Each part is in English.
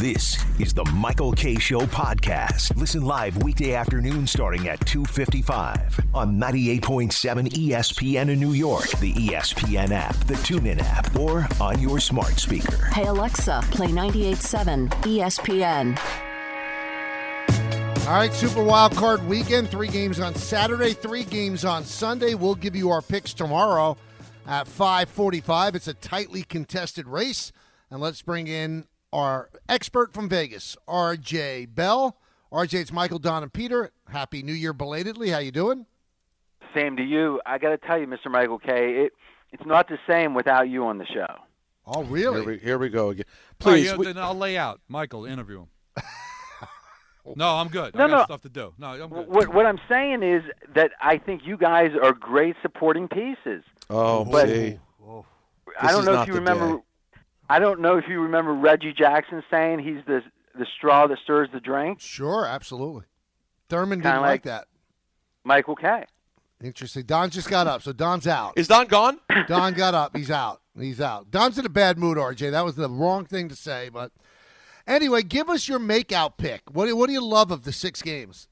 This is the Michael Kay Show podcast. Listen live weekday afternoon starting at 2:55 on 98.7 ESPN in New York, the ESPN app, the TuneIn app, or on your smart speaker. Hey Alexa, play 98.7 ESPN. All right, Super Wild Card Weekend. 3 games on Saturday, 3 games on Sunday. We'll give you our picks tomorrow at 5:45. It's a tightly contested race. And let's bring in our expert from Vegas, RJ Bell. RJ, it's Michael, Don, and Peter. Happy New Year belatedly. How you doing? Same to you. I got to tell you, Mr. Michael Kay, it's not the same without you on the show. Oh, really? Here we go again. Please. Then I'll lay out. Michael, interview him. No, I'm good. I got stuff to do. No, I'm good. What I'm saying is that I think you guys are great supporting pieces. Oh, but see. I don't know if you remember. I don't know if you remember Reggie Jackson saying he's the straw that stirs the drink. Sure, absolutely. Thurman didn't like that. Michael Kay. Interesting. Don just got up, so Don's out. Is Don gone? Don got up. He's out. Don's in a bad mood, RJ. That was the wrong thing to say, but anyway, give us your makeout pick. What do you love of the 6 games?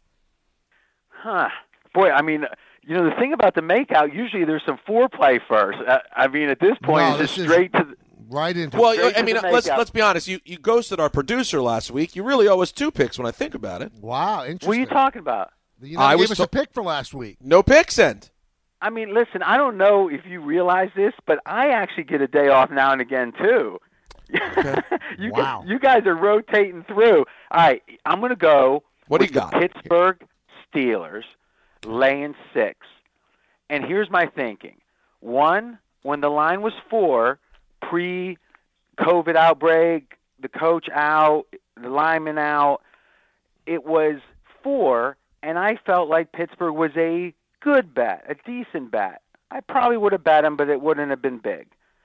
Boy, I mean, the thing about the makeout, usually there's some foreplay first. I mean, at this point, it's just straight to the... Right into Well, I mean, let's be honest. You ghosted our producer last week. You really owe us 2 picks when I think about it. Wow, interesting. What are you talking about? You gave us a pick for last week. No pick sent. I mean, listen, I don't know if you realize this, but I actually get a day off now and again, too. Okay. You guys are rotating through. All right, I'm going to go with the Pittsburgh Steelers laying 6. And here's my thinking. 1, when the line was 4, pre-COVID outbreak, the coach out, the lineman out, it was 4, and I felt like Pittsburgh was a good bet, a decent bet. I probably would have bet him, but it wouldn't have been big.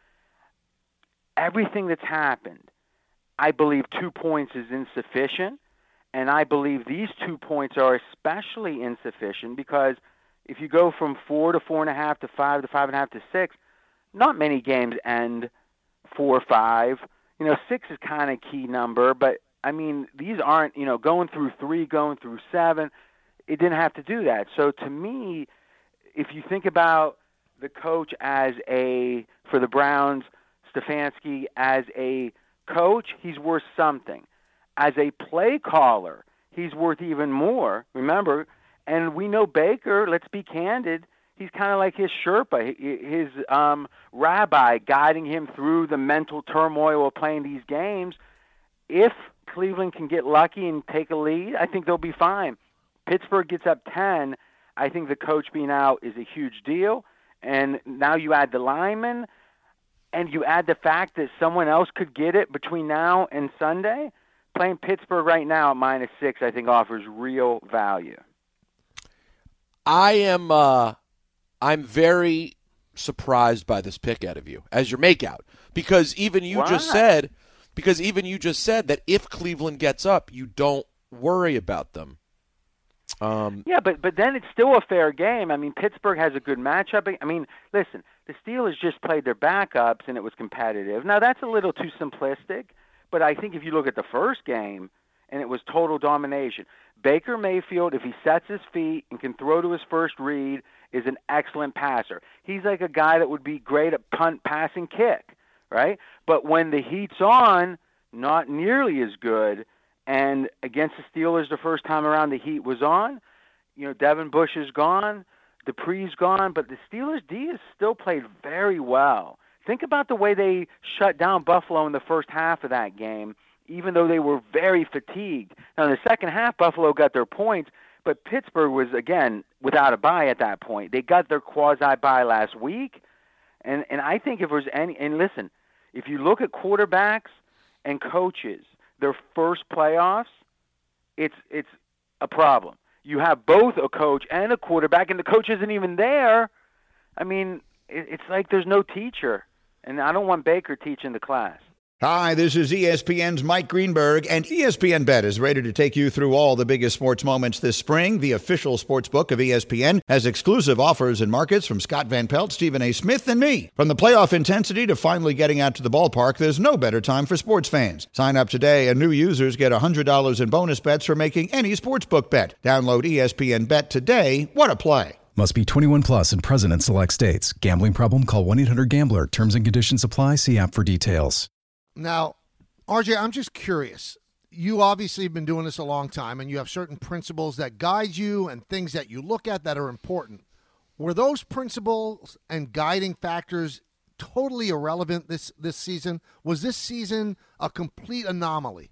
Everything that's happened, I believe 2 points is insufficient, and I believe these 2 points are especially insufficient because if you go from 4 to 4.5 to 5 to 5.5 to 6, not many games end 4 or 5. 6 is kind of key number, but I mean these aren't going through 3, going through 7. It didn't have to do that. So to me, if you think about the coach for the Browns, Stefanski, as a coach, he's worth something. As a play caller, he's worth even more. Remember, and we know Baker, let's be candid, he's kind of like his Sherpa, his rabbi guiding him through the mental turmoil of playing these games. If Cleveland can get lucky and take a lead, I think they'll be fine. Pittsburgh gets up 10, I think the coach being out is a huge deal. And now you add the lineman, and you add the fact that someone else could get it between now and Sunday. Playing Pittsburgh right now at -6, I think offers real value. I'm very surprised by this pick out of you as your makeout because even you just said that if Cleveland gets up, you don't worry about them. Yeah, but then it's still a fair game. I mean, Pittsburgh has a good matchup. I mean, listen, the Steelers just played their backups and it was competitive. Now that's a little too simplistic, but I think if you look at the first game and it was total domination. Baker Mayfield, if he sets his feet and can throw to his first read, is an excellent passer. He's like a guy that would be great at punt, pass, and kick, right? But when the heat's on, not nearly as good. And against the Steelers the first time around, the heat was on. Devin Bush is gone. Dupree's gone. But the Steelers' D has still played very well. Think about the way they shut down Buffalo in the first half of that game, even though they were very fatigued. Now, in the second half, Buffalo got their points, but Pittsburgh was, again, without a bye at that point. They got their quasi-bye last week. And I think if there's any – and listen, if you look at quarterbacks and coaches – their first playoffs, it's a problem. You have both a coach and a quarterback, and the coach isn't even there. I mean, it's like there's no teacher, and I don't want Baker teaching the class. Hi, this is ESPN's Mike Greenberg, and ESPN Bet is ready to take you through all the biggest sports moments this spring. The official sports book of ESPN has exclusive offers and markets from Scott Van Pelt, Stephen A. Smith, and me. From the playoff intensity to finally getting out to the ballpark, there's no better time for sports fans. Sign up today, and new users get $100 in bonus bets for making any sportsbook bet. Download ESPN Bet today. What a play. Must be 21 plus and present in select states. Gambling problem? Call 1-800-GAMBLER. Terms and conditions apply. See app for details. Now, RJ, I'm just curious. You obviously have been doing this a long time, and you have certain principles that guide you and things that you look at that are important. Were those principles and guiding factors totally irrelevant this season? Was this season a complete anomaly?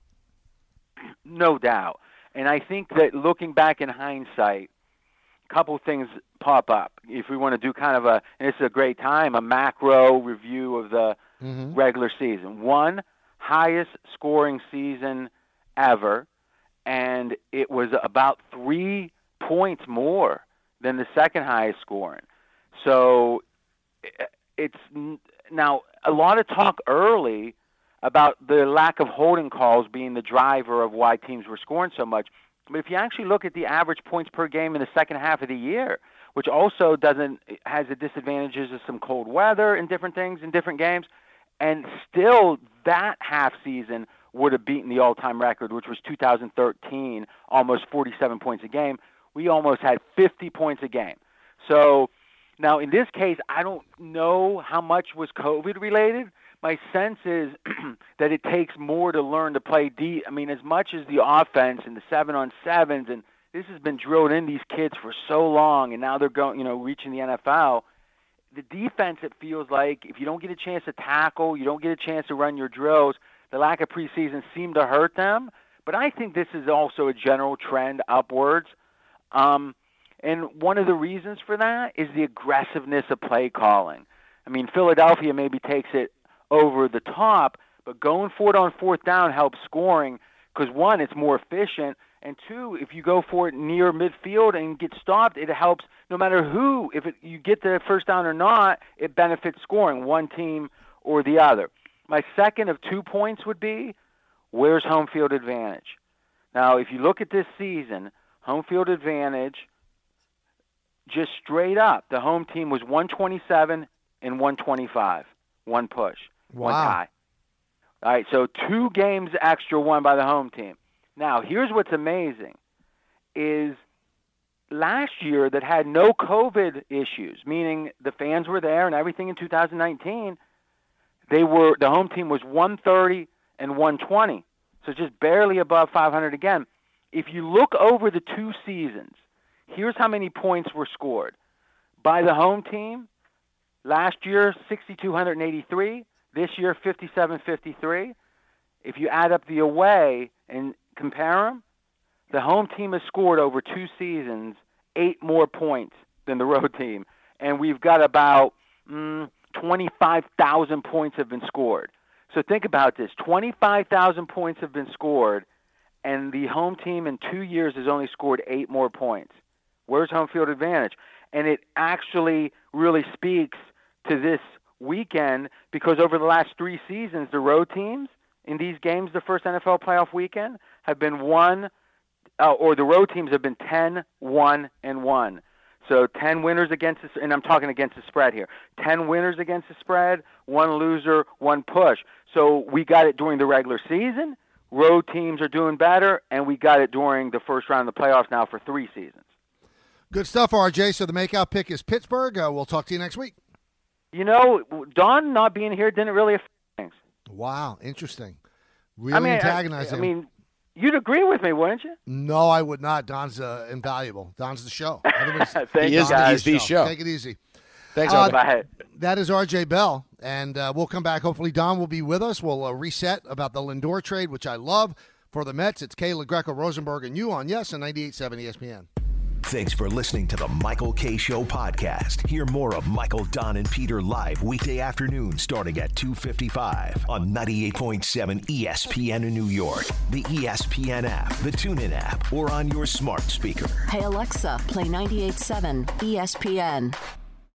No doubt. And I think that looking back in hindsight, a couple things pop up. If we want to do kind of and it's a great time, a macro review of the regular season. One, highest scoring season ever, and it was about 3 points more than the second highest scoring. So it's now a lot of talk early about the lack of holding calls being the driver of why teams were scoring so much. But if you actually look at the average points per game in the second half of the year, which also has the disadvantages of some cold weather and different things in different games, and still that half season would have beaten the all-time record, which was 2013, almost 47 points a game. We almost had 50 points a game. So now in this case, I don't know how much was COVID-related. My sense is that it takes more to learn to play deep. I mean, as much as the offense and the 7-on-7s, and this has been drilled in these kids for so long, and now they're going, reaching the NFL. The defense, it feels like, if you don't get a chance to tackle, you don't get a chance to run your drills, the lack of preseason seemed to hurt them. But I think this is also a general trend upwards. And one of the reasons for that is the aggressiveness of play calling. I mean, Philadelphia maybe takes it over the top, but going for it on fourth down helps scoring because, one, it's more efficient, and two, if you go for it near midfield and get stopped, it helps no matter who. If you get the first down or not, it benefits scoring, one team or the other. My second of 2 points would be, where's home field advantage? Now, if you look at this season, home field advantage, just straight up, the home team was 127 and 125, one push, one tie. All right, so 2 games extra won by the home team. Now, here's what's amazing is last year that had no COVID issues, meaning the fans were there and everything in 2019, the home team was 130 and 120, so just barely above 500 again. If you look over the 2 seasons, here's how many points were scored. By the home team, last year, 6,283. This year, 5,753. If you add up the away and compare them, the home team has scored over 2 seasons 8 more points than the road team. And we've got about 25,000 points have been scored. So think about this. 25,000 points have been scored, and the home team in 2 years has only scored 8 more points. Where's home field advantage? And it actually really speaks to this weekend because over the last 3 seasons, the road teams in these games, the first NFL playoff weekend, have been the road teams have been 10-1-1. So 10 winners and I'm talking against the spread here. 10 winners against the spread, 1 loser, 1 push. So we got it during the regular season. Road teams are doing better, and we got it during the first round of the playoffs now for 3 seasons. Good stuff, RJ. So the makeout pick is Pittsburgh. We'll talk to you next week. Don not being here didn't really affect things. Wow, interesting. Really antagonizing. I mean, you'd agree with me, wouldn't you? No, I would not. Don's invaluable. Don's the show. He's the show. Take it easy. Thanks, RJ. That is RJ Bell, and we'll come back. Hopefully, Don will be with us. We'll reset about the Lindor trade, which I love. For the Mets, it's Kayla Greco, Rosenberg, and you on Yes on 98.7 ESPN. Thanks for listening to the Michael K. Show podcast. Hear more of Michael, Don, and Peter live weekday afternoon starting at 2:55 on 98.7 ESPN in New York, the ESPN app, the TuneIn app, or on your smart speaker. Hey, Alexa, play 98.7 ESPN.